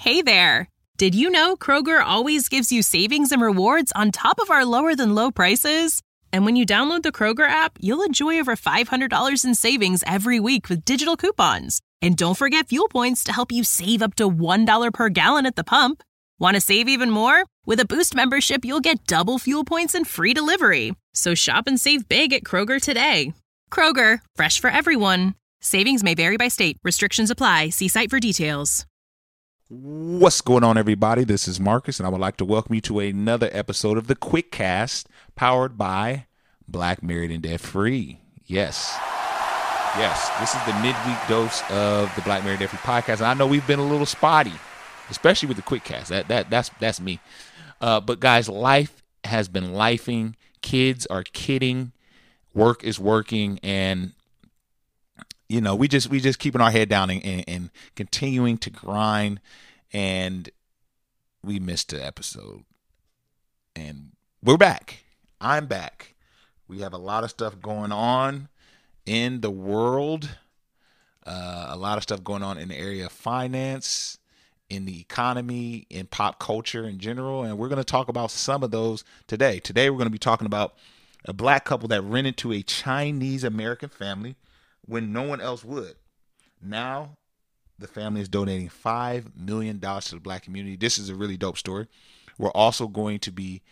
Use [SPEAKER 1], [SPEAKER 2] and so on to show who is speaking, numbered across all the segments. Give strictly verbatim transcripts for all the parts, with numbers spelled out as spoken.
[SPEAKER 1] Hey there! Did you know Kroger always gives you savings and rewards on top of our lower-than-low prices? And when you download the Kroger app, you'll enjoy over five hundred dollars in savings every week with digital coupons. And don't forget fuel points to help you save up to one dollar per gallon at the pump. Want to save even more? With a Boost membership, you'll get double fuel points and free delivery. So shop and save big at Kroger today. Kroger, fresh for everyone. Savings may vary by state. Restrictions apply. See site for details.
[SPEAKER 2] What's going on, everybody? This is Marcus, and I would like to welcome you to another episode of the Quick Cast, powered by Black Married and Debt Free. Yes. Yes, this is the midweek dose of the Black Married and Debt Free podcast. And I know we've been a little spotty, especially with the Quick Cast. That that that's that's me. Uh, but guys, life has been lifing. Kids are kidding. Work is working, and you know, we just we just keeping our head down and, and, and continuing to grind. And we missed an episode, and we're back. I'm back. We have a lot of stuff going on in the world, uh, a lot of stuff going on in the area of finance, in the economy, in pop culture in general, and we're going to talk about some of those today. Today, we're going to be talking about a black couple that rented to a Chinese American family when no one else would. Now, the family is donating five million dollars to the black community. This is a really dope story. We're also going to be,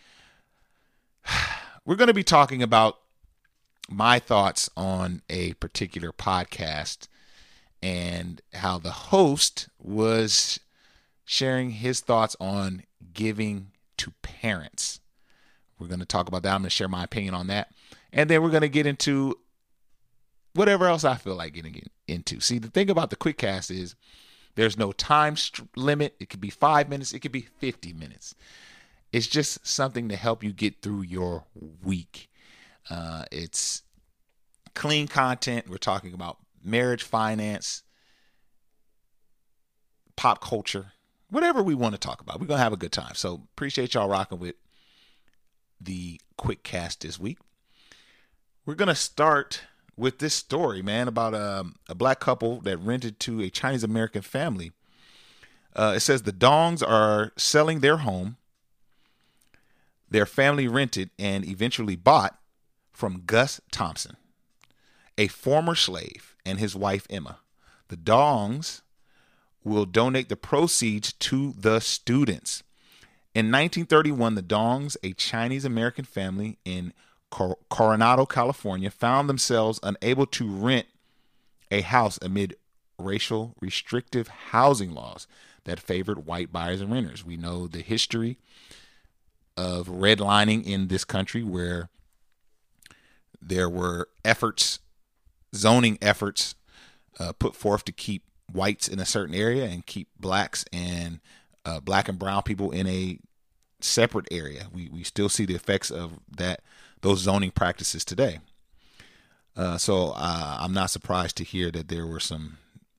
[SPEAKER 2] we're going to be talking about my thoughts on a particular podcast and how the host was sharing his thoughts on giving to parents. We're going to talk about that. I'm going to share my opinion on that. And then we're going to get into whatever else I feel like getting into. See, the thing about the Quick Cast is there's no time st- limit. It could be five minutes. It could be fifty minutes. It's just something to help you get through your week. Uh, it's clean content. We're talking about marriage, finance, pop culture, whatever we want to talk about. We're going to have a good time. So appreciate y'all rocking with the Quick Cast this week. We're going to start with this story, man, about a, a black couple that rented to a Chinese American family. Uh, it says the Dongs are selling their home. Their family rented and eventually bought from Gus Thompson, a former slave, and his wife, Emma. The Dongs will donate the proceeds to the students. In nineteen thirty-one, the Dongs, a Chinese American family in Cor- Coronado, California, found themselves unable to rent a house amid racial restrictive housing laws that favored white buyers and renters. We know the history of redlining in this country, where there were efforts, zoning efforts uh, put forth to keep whites in a certain area and keep blacks and uh, black and brown people in a separate area. We we still see the effects of that, those zoning practices today. Uh, so uh, I'm not surprised to hear that there were some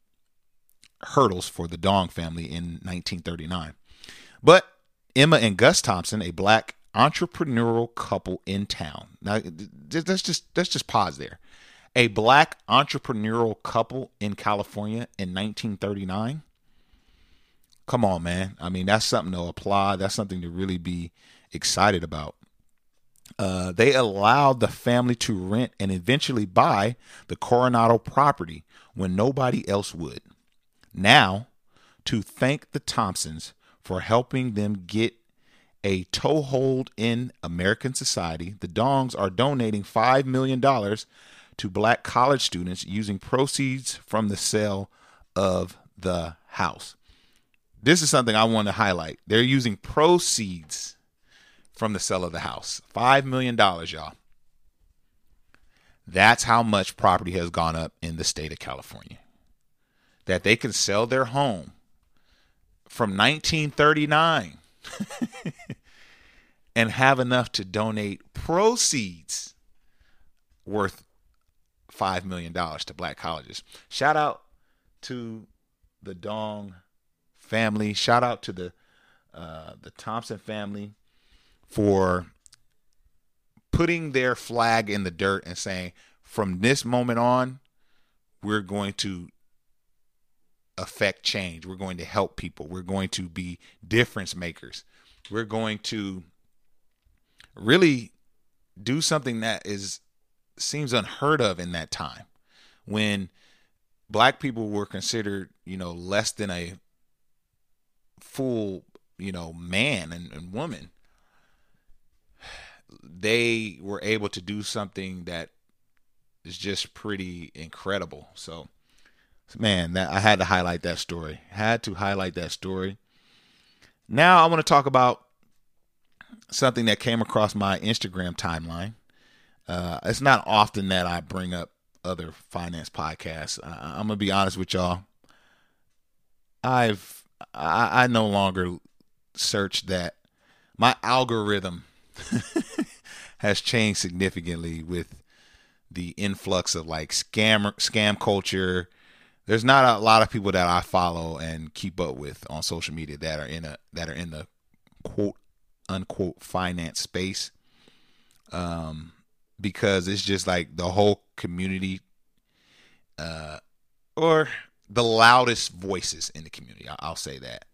[SPEAKER 2] hurdles for the Dong family in nineteen thirty-nine. But Emma and Gus Thompson, a black entrepreneurial couple in town. Now, let's just let's just pause there. A black entrepreneurial couple in California in nineteen thirty-nine. Come on, man. I mean, that's something to applaud. That's something to really be excited about. Uh, they allowed the family to rent and eventually buy the Coronado property when nobody else would. Now, to thank the Thompsons for helping them get a toehold in American society, the Dongs are donating five million dollars to black college students using proceeds from the sale of the house. This is something I want to highlight. They're using proceeds from the sale of the house. five million dollars, y'all. That's how much property has gone up in the state of California. That they can sell their home from nineteen thirty-nine and have enough to donate proceeds worth five million dollars to black colleges. Shout out to the Dong family. Shout out to the uh, the Thompson family for putting their flag in the dirt and saying, from this moment on, we're going to affect change. We're going to help people. We're going to be difference makers. We're going to really do something that is seems unheard of in that time when black people were considered, you know, less than a full, you know, man and, and woman. They were able to do something that is just pretty incredible. So, man, that I had to highlight that story. Had to highlight that story. Now I want to talk about something that came across my Instagram timeline. Uh, it's not often that I bring up other finance podcasts. I, I'm gonna be honest with y'all. I've I, I no longer search that. My algorithm has changed significantly with the influx of like scam scam culture. There's not a lot of people that I follow and keep up with on social media that are in a that are in the quote unquote finance space. Um, because it's just like the whole community, uh, or the loudest voices in the community. I'll say that.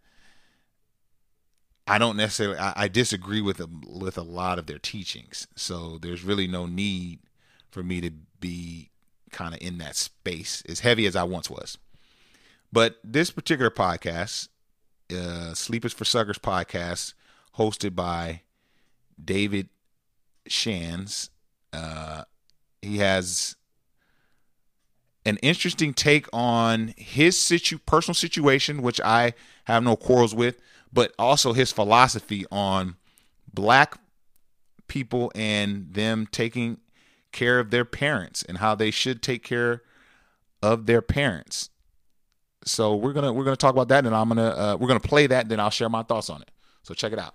[SPEAKER 2] I don't necessarily, I, I disagree with them, with a lot of their teachings. So there's really no need for me to be kind of in that space as heavy as I once was. But this particular podcast, uh, Sleepers for Suckers podcast, hosted by David Shands, uh, he has an interesting take on his situ- personal situation, which I have no quarrels with, but also his philosophy on black people and them taking care of their parents and how they should take care of their parents. So we're gonna we're gonna talk about that, and I'm gonna uh, we're gonna play that, and then I'll share my thoughts on it. So check it out.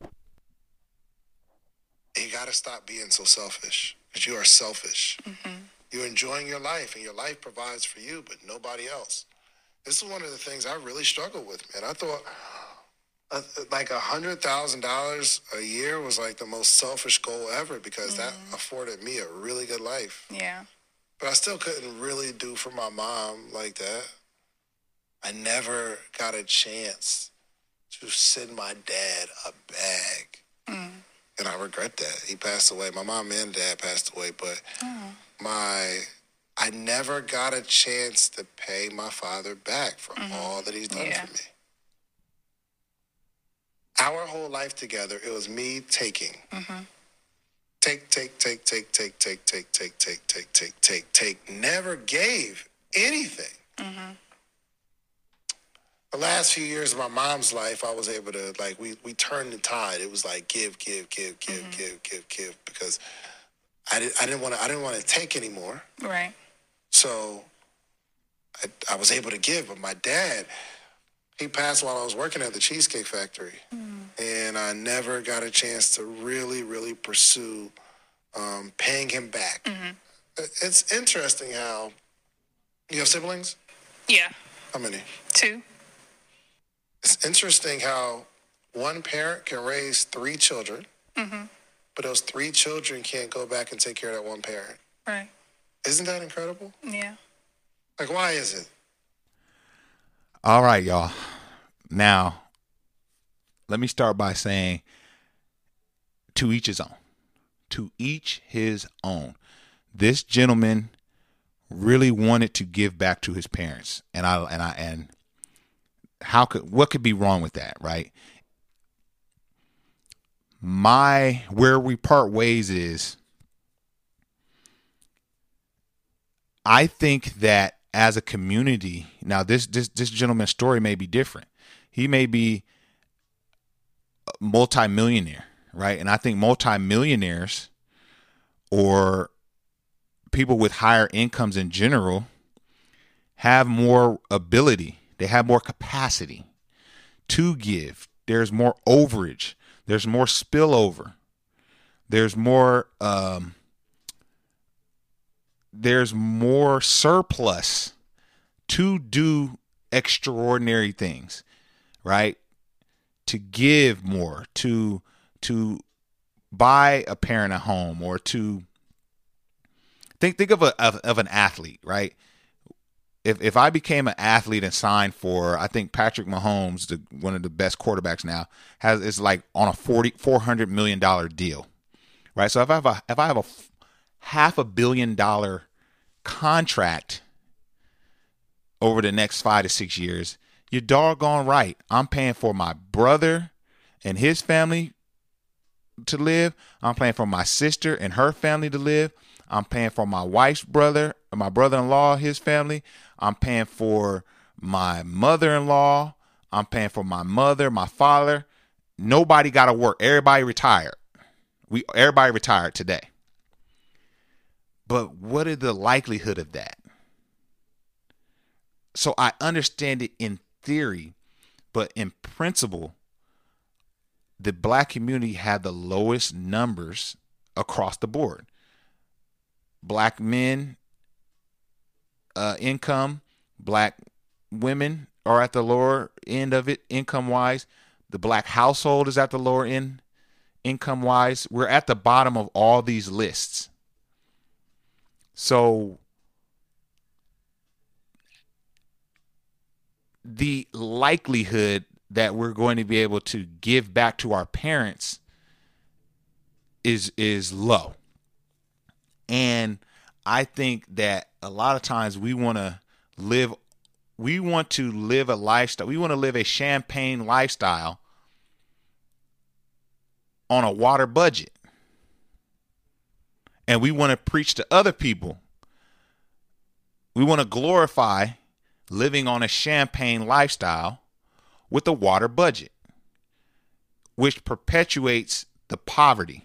[SPEAKER 3] You gotta stop being so selfish, because you are selfish. Mm-hmm. You're enjoying your life, and your life provides for you, but nobody else. This is one of the things I really struggled with, man. I thought uh, like a hundred thousand dollars a year was like the most selfish goal ever, because mm-hmm. that afforded me a really good life.
[SPEAKER 4] Yeah.
[SPEAKER 3] But I still couldn't really do for my mom like that. I never got a chance to send my dad a bag. Mm. And I regret that. He passed away. My mom and dad passed away, but oh. my I never got a chance to pay my father back for mm-hmm. all that he's done yeah. for me. Our whole life together, it was me taking. Mm-hmm. Take, take, take, take, take, take, take, take, take, take, take, take, take. Never gave anything. Mm-hmm. The last few years of my mom's life, I was able to, like, we, we turned the tide. It was like give, give, give, give, mm-hmm. give, give, give, because I, did, I didn't want to I didn't want to take anymore.
[SPEAKER 4] Right.
[SPEAKER 3] So I, I was able to give, but my dad, he passed while I was working at the Cheesecake Factory. Mm. And I never got a chance to really, really pursue um, paying him back. Mm-hmm. It's interesting how, you have siblings?
[SPEAKER 4] Yeah.
[SPEAKER 3] How many?
[SPEAKER 4] Two.
[SPEAKER 3] It's interesting how one parent can raise three children, mm-hmm. but those three children can't go back and take care of that one parent.
[SPEAKER 4] Right.
[SPEAKER 3] Isn't that incredible?
[SPEAKER 4] Yeah.
[SPEAKER 3] Like, why is it?
[SPEAKER 2] All right, y'all. Now, let me start by saying, to each his own. To each his own. This gentleman really wanted to give back to his parents, and I and I and how could what could be wrong with that, right? My where we part ways is, I think that as a community, now this this this gentleman's story may be different. He may be a multimillionaire, right? And I think multimillionaires or people with higher incomes in general have more ability. They have more capacity to give. There's more overage. There's more spillover. There's more um, there's more surplus to do extraordinary things, right? To give more, to to buy a parent a home, or to think think of a of, of an athlete, right? if if I became an athlete and signed for, I think Patrick Mahomes, the, one of the best quarterbacks now, has is like on a forty four hundred million dollar deal, right? So if I have a if I have a half a billion dollar contract over the next five to six years, you're doggone right. I'm paying for my brother and his family to live. I'm paying for my sister and her family to live. I'm paying for my wife's brother, my brother-in-law, his family. I'm paying for my mother-in-law. I'm paying for my mother, my father. Nobody got to work. Everybody retired. We everybody retired today. But what is the likelihood of that? So I understand it in theory, but in principle, the black community had the lowest numbers across the board. Black men uh, income, black women are at the lower end of it income-wise. The black household is at the lower end income-wise. We're at the bottom of all these lists. So the likelihood that we're going to be able to give back to our parents is is low. And I think that a lot of times we want to live we want to live a lifestyle. We want to live a champagne lifestyle on a water budget. And we want to preach to other people. We want to glorify living on a champagne lifestyle with a water budget, which perpetuates the poverty.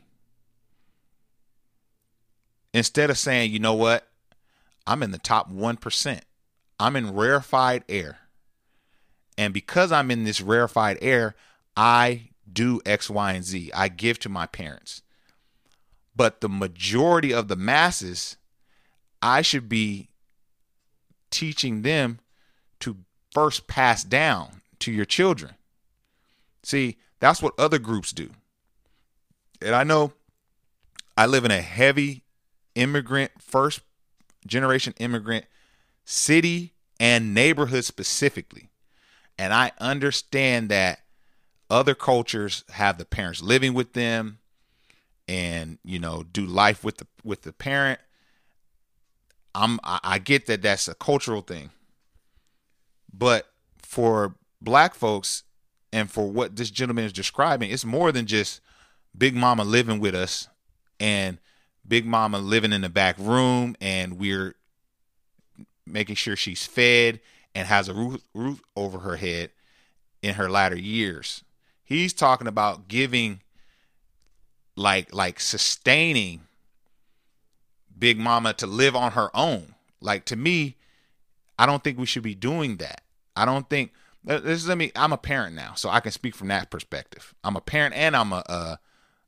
[SPEAKER 2] Instead of saying, you know what, I'm in the top one percent. I'm in rarefied air. And because I'm in this rarefied air, I do X, Y, and Z. I give to my parents. But the majority of the masses, I should be teaching them to first pass down to your children. See, that's what other groups do. And I know I live in a heavy immigrant, first generation immigrant city and neighborhood specifically. And I understand that other cultures have the parents living with them and, you know, do life with the with the parent. I'm I, I get that that's a cultural thing. But for black folks and for what this gentleman is describing, it's more than just Big Mama living with us and Big Mama living in the back room and we're making sure she's fed and has a roof, roof over her head in her latter years. He's talking about giving, like, like sustaining Big Mama to live on her own. Like, to me, I don't think we should be doing that. I don't think this is, let me, I'm a parent now, so I can speak from that perspective. I'm a parent and I'm a, a,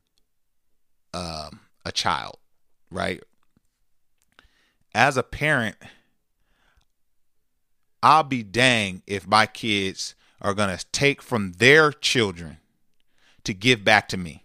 [SPEAKER 2] a, a child, right? As a parent, I'll be dang if my kids are going to take from their children to give back to me.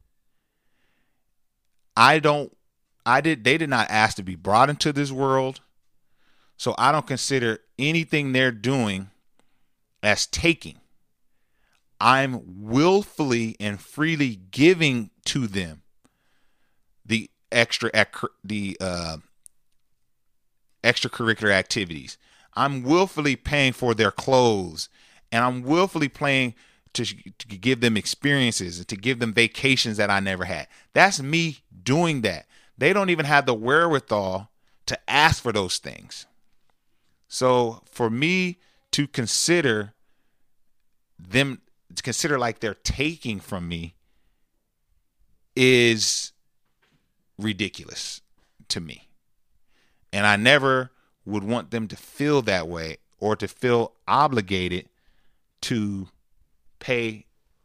[SPEAKER 2] I don't, I did, they did not ask to be brought into this world. So I don't consider anything they're doing as taking. I'm willfully and freely giving to them the extra, the uh, extracurricular activities. I'm willfully paying for their clothes, and I'm willfully paying to, to give them experiences and to give them vacations that I never had. That's me doing that. They don't even have the wherewithal to ask for those things. So for me to consider them, to consider like they're taking from me is ridiculous to me. And I never would want them to feel that way or to feel obligated to pay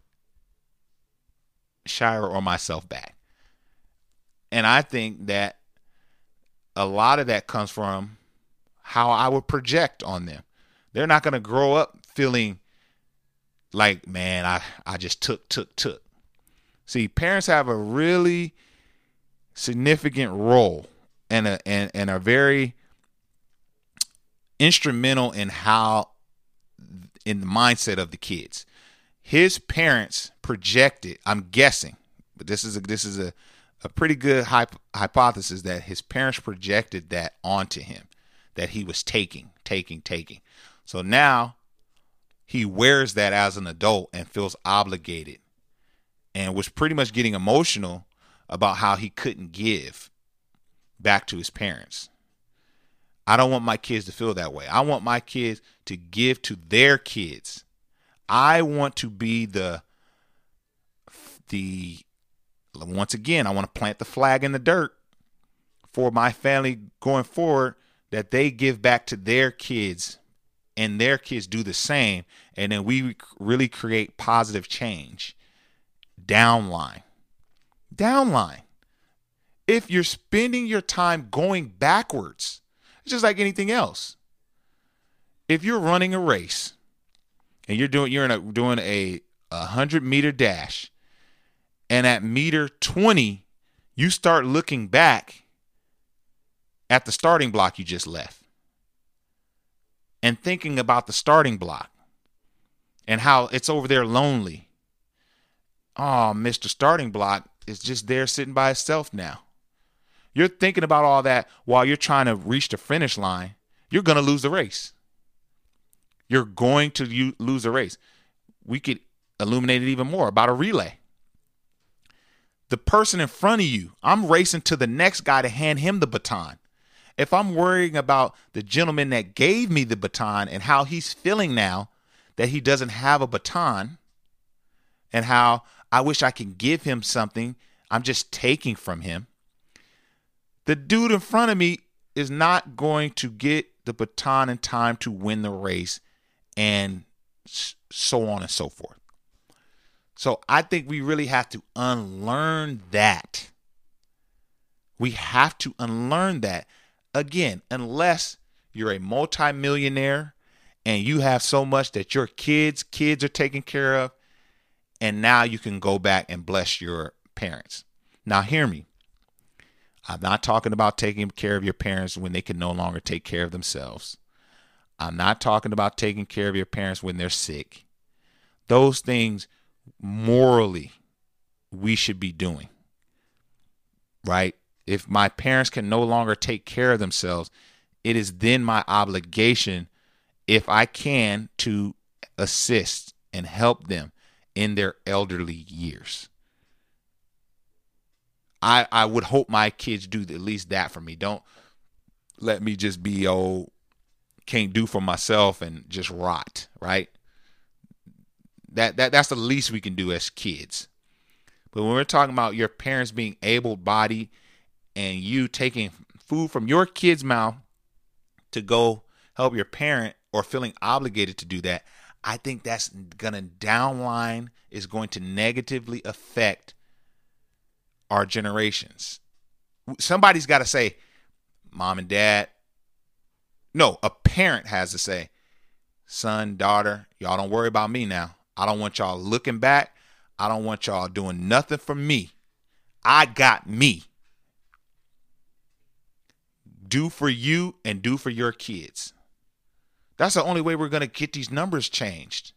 [SPEAKER 2] Shira or myself back. And I think that a lot of that comes from how I would project on them. They're not going to grow up feeling like, man, I, I just took, took, took. See, parents have a really significant role and a, and, and a very instrumental in how, in the mindset of the kids. His parents projected, I'm guessing, but this is a, this is a, a pretty good hyp- hypothesis that his parents projected that onto him, that he was taking, taking, taking. So now he wears that as an adult and feels obligated and was pretty much getting emotional about how he couldn't give back to his parents. I don't want my kids to feel that way. I want my kids to give to their kids. I want to be the, the, once again, I want to plant the flag in the dirt for my family going forward, that they give back to their kids and their kids do the same. And then we really create positive change downline. Downline. If you're spending your time going backwards, it's just like anything else. If you're running a race and you're doing you're in a, doing a, a hundred meter dash, and at meter twenty, you start looking back at the starting block you just left and thinking about the starting block and how it's over there lonely. Oh, Mister Starting Block is just there sitting by itself now. You're thinking about all that while you're trying to reach the finish line. You're going to lose the race. You're going to u- lose the race. We could illuminate it even more about a relay. The person in front of you, I'm racing to the next guy to hand him the baton. If I'm worrying about the gentleman that gave me the baton and how he's feeling now that he doesn't have a baton, and how I wish I can give him something, I'm just taking from him. The dude in front of me is not going to get the baton in time to win the race, and so on and so forth. So I think we really have to unlearn that. We have to unlearn that. Again, unless you're a multimillionaire and you have so much that your kids, kids are taken care of, and now you can go back and bless your parents. Now, hear me. I'm not talking about taking care of your parents when they can no longer take care of themselves. I'm not talking about taking care of your parents when they're sick. Those things, morally, we should be doing. Right? If my parents can no longer take care of themselves, it is then my obligation, if I can, to assist and help them in their elderly years. I, I would hope my kids do at least that for me. Don't let me just be, oh, can't do for myself and just rot, right? That that that's the least we can do as kids. But when we're talking about your parents being able-bodied and you taking food from your kid's mouth to go help your parent, or feeling obligated to do that, I think that's going to downline, is going to negatively affect our generations. Somebody's got to say, mom and dad, no, a parent has to say, son, daughter, y'all don't worry about me now. I don't want y'all looking back. I don't want y'all doing nothing for me. I got me. Do for you and do for your kids. That's the only way we're going to get these numbers changed.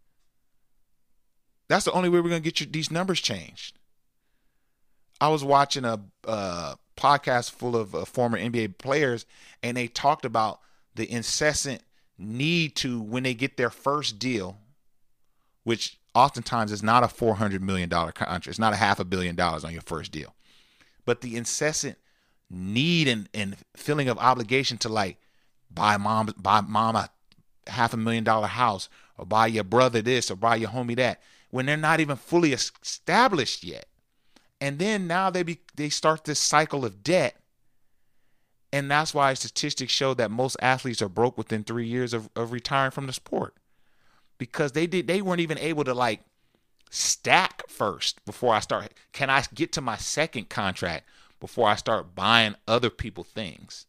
[SPEAKER 2] That's the only way we're going to get you, these numbers changed. I was watching a uh, podcast full of uh, former N B A players, and they talked about the incessant need to, when they get their first deal, which oftentimes is not a four hundred million dollars contract. It's not a half a billion dollars on your first deal. But the incessant need and, and feeling of obligation to, like, buy mom, buy mom a half a million dollar house, or buy your brother this, or buy your homie that, when they're not even fully established yet. And then now they be, they start this cycle of debt. And that's why statistics show that most athletes are broke within three years of, of retiring from the sport. Because they did they weren't even able to, like, stack first before I start. Can I get to my second contract before I start buying other people things?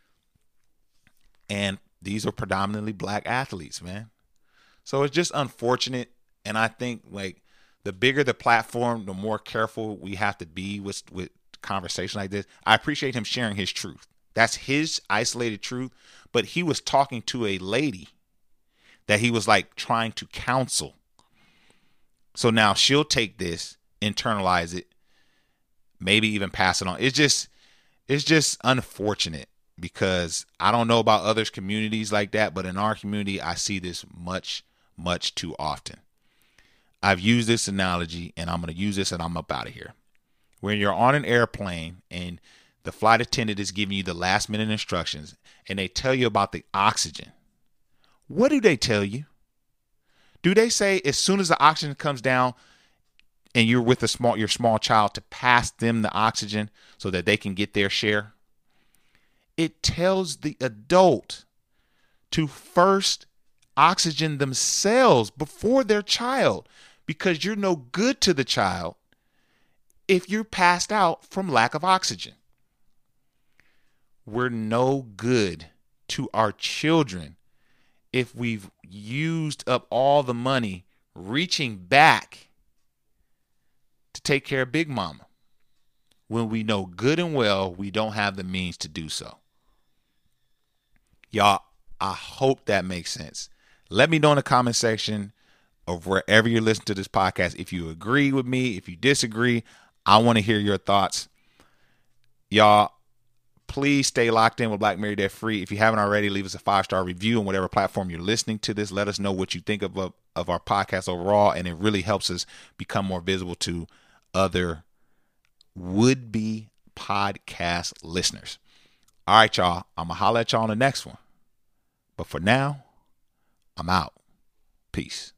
[SPEAKER 2] And these are predominantly black athletes, man. So it's just unfortunate. And I think, like, the bigger the platform, the more careful we have to be with with conversation like this. I appreciate him sharing his truth. That's his isolated truth. But he was talking to a lady that he was like trying to counsel. So now she'll take this, internalize it, maybe even pass it on. It's just, it's just unfortunate because I don't know about others' communities like that, but in our community, I see this much, much too often. I've used this analogy and I'm going to use this and I'm up out of here. When you're on an airplane and the flight attendant is giving you the last minute instructions and they tell you about the oxygen, what do they tell you? Do they say as soon as the oxygen comes down and you're with a small, your small child to pass them the oxygen so that they can get their share? It tells the adult to first oxygen themselves before their child, because you're no good to the child if you're passed out from lack of oxygen. We're no good to our children if we've used up all the money reaching back to take care of Big Mama when we know good and well we don't have the means to do so. Y'all, I hope that makes sense. Let me know in the comment section of wherever you're listening to this podcast if you agree with me, if you disagree. I want to hear your thoughts. Y'all, please stay locked in with Black Married Debt Free. If you haven't already, leave us a five-star review on whatever platform you're listening to this. Let us know what you think of, of, of our podcast overall, and it really helps us become more visible to other would-be podcast listeners. All right, y'all. I'm going to holler at y'all on the next one. But for now, I'm out. Peace.